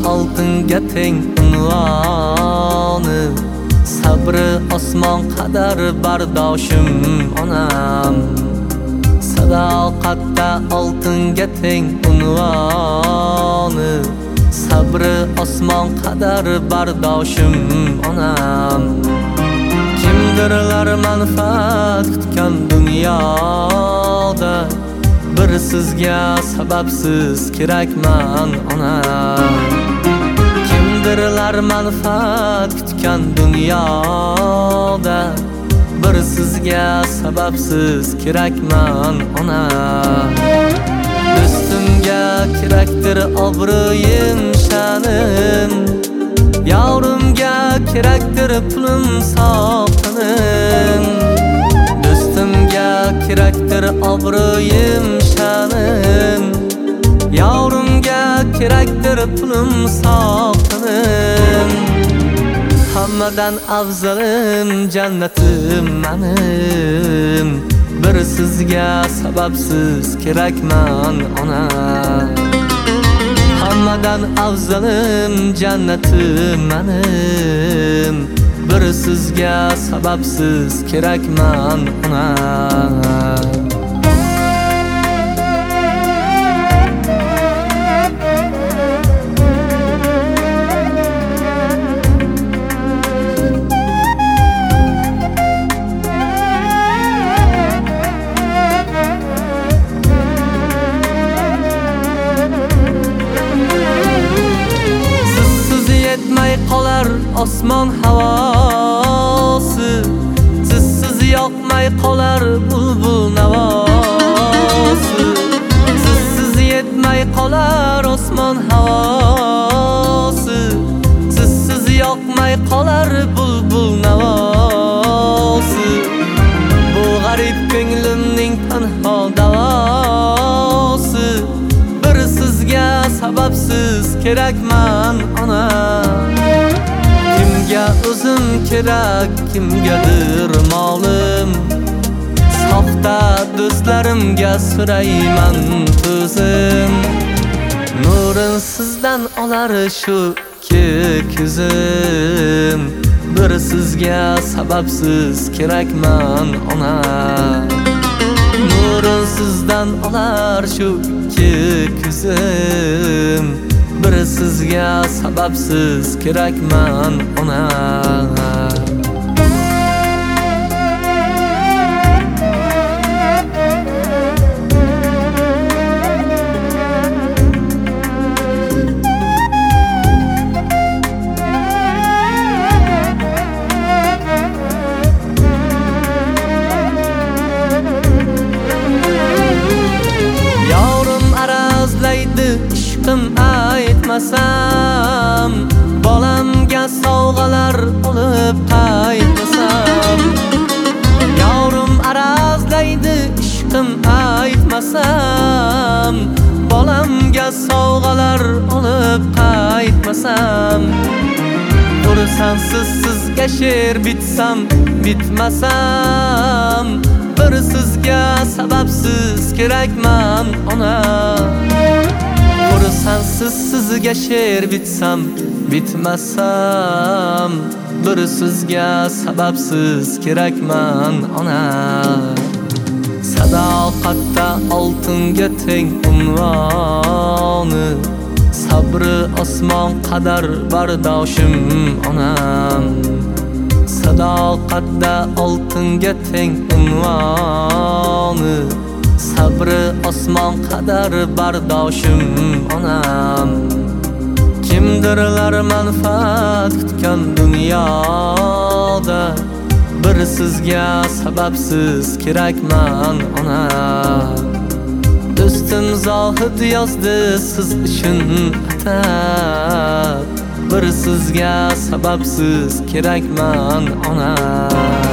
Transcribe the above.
oltinga teng unvoni, sabri osmon qadar bardoshim onam. Sadoqatda oltinga teng unvoni, sabri osmon qadar bardoshim onam. Kimdirlar manfaat kutgan dunyoda, bir sizga sababsiz kerakman onam. Kimdirlar manfaat kutgan dunyoda, bir sizga sababsiz kerakman onam. Do'stimga kerakdir obro'yim, sha'nim, yavrimga kerakdir pulim, sog'liqim. Do'stimga kerakdir obro'yim, sha'nim, yavrimga kerakdir pulim, sog'liqim. Hammadan afzalim jannatim menim, bir sizga sababsiz kerakman ona. Hammadan afzalim jannatim menim, bir sizga sababsiz kerakman ona. Qolar osmon havosi, sizsiz yoqmay qolar bulbul navosi. Sizsiz yetmay qolar osmon havosi, sizsiz yoqmay qolar bulbul navosi. Bu g'arib ko'nglimning tanho davosi, bir sizga sababsiz kerakman ona. Kimga o'zim kerak, kimgadir molim, soxta do'stlarimga surayman ko'zim. Nurin sizdan olar shu ko'zim, bir sizga sababsiz kerakman ona. Nurin sizdan olar shu ko'zim, bir sizga sababsiz kerakman ona. Ishqim aytmasam, bolamga sovg'alar olib qaytmasam. Yavrum arazlaydi ishqim aytmasam, bolamga sovg'alar olib qaytmasam. Xursandsiz sizga she'r bitsam, bitmasam, bir sizga sababsiz kerakman ona. Xursandsiz sizga she'r bitsam, bitmasam, bir sizga sababsiz kerakman ona. Sadoqatda oltinga teng unvoni, sabri osmon qadar bardoshim onam. Sadoqatda oltinga teng unvoni, sabri osmon qadar bardoshim onam. Kimdirlar manfaat kutgan dunyoda, bir sizga sababsiz kerakman ona. Do'stim Zohid yozdi siz uchun atab, bir sizga sababsiz kerakman ona.